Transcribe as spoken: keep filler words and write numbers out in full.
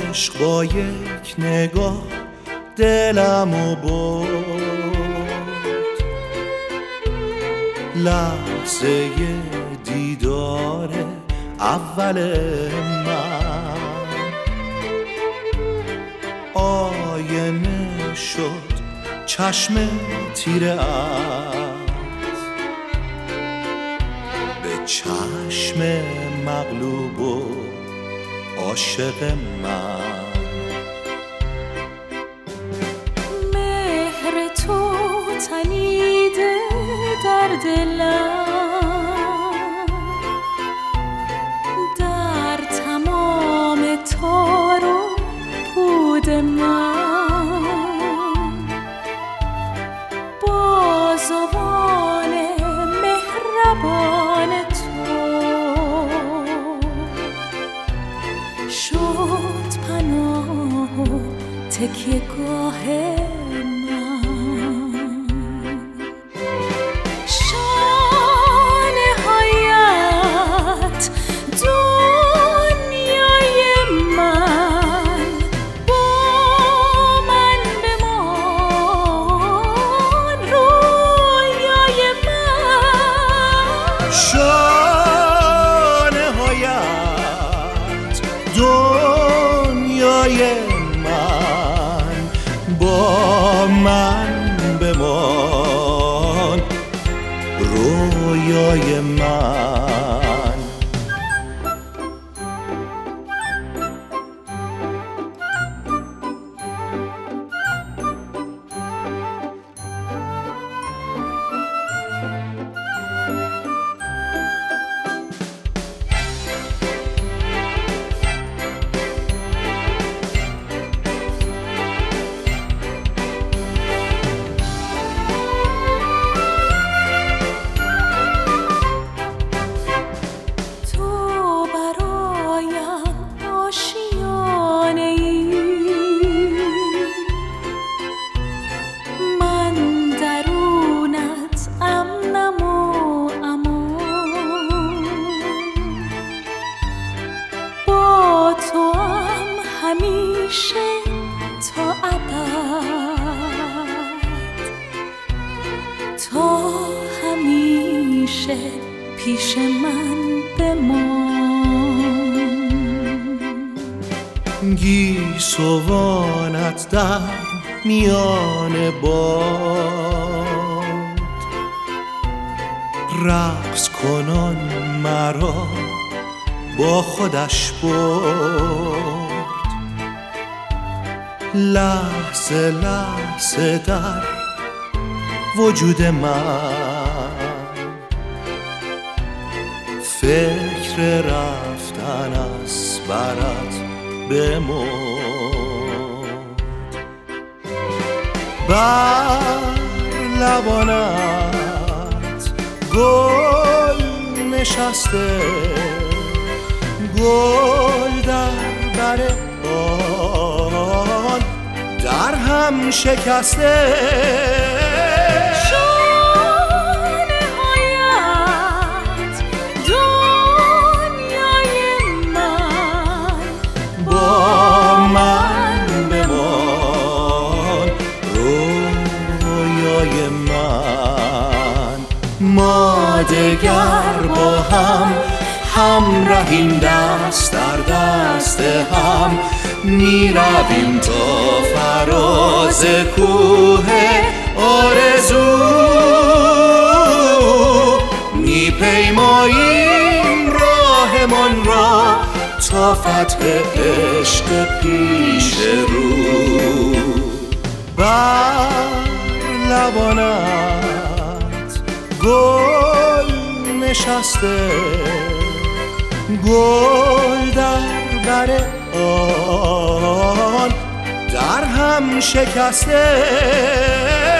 عشق با یک نگاه دلمو برد، لحظه دیدار اول من آینه شد چشم تیره است به چشم مغلوب و عاشق من. مهر تو تنیده در دلم، در تمام تار و پود من، بازوان مهربان تو شد پناه و تکیه گاه من. شانه هایت دنیای من، با من بمان رویای من. شانه هایت دنیای من، با من بمان رویای من. همیشه تا ابد، تا همیشه پیش من بمان. گیسوانت در میان باد، رقص کنان مرا با خودش برد. لحظه لحظه در وجود من فکر رفتن از برات بمرد. بر لبانت گل نشسته، گل در بر آن در هم شکسته. شانه هایت دنیای من، با من بمان رویای من. ما دگر با هم همراهیم، دست در دست هم میرویم تا فراز کوه آرزو. میپیماییم راهمان را تا فتح عشق پیش رو. بر لبانت گل نشسته، گل در بر آن در هم شکسته.